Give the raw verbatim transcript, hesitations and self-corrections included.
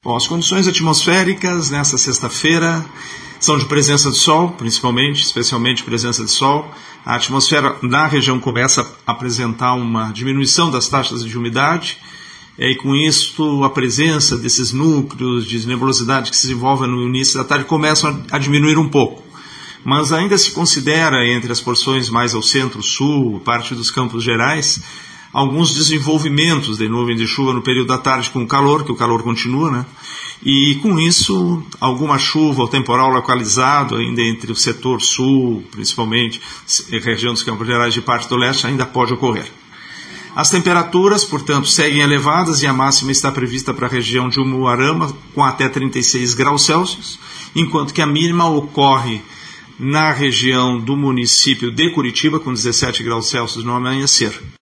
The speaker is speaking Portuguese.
Bom, as condições atmosféricas nesta sexta-feira são de presença de sol, principalmente, especialmente presença de sol. A atmosfera na região começa a apresentar uma diminuição das taxas de umidade, e com isso a presença desses núcleos de nebulosidade que se desenvolvem no início da tarde começam a diminuir um pouco. Mas ainda se considera, entre as porções mais ao centro-sul, parte dos Campos Gerais, alguns desenvolvimentos de nuvem de chuva no período da tarde com o calor, que o calor continua, né? E com isso, alguma chuva ou temporal localizado ainda entre o setor sul, principalmente, região dos Campos Gerais e parte do leste, ainda pode ocorrer. As temperaturas, portanto, seguem elevadas e a máxima está prevista para a região de Umuarama com até trinta e seis graus Celsius, enquanto que a mínima ocorre na região do município de Curitiba com dezessete graus Celsius no amanhecer.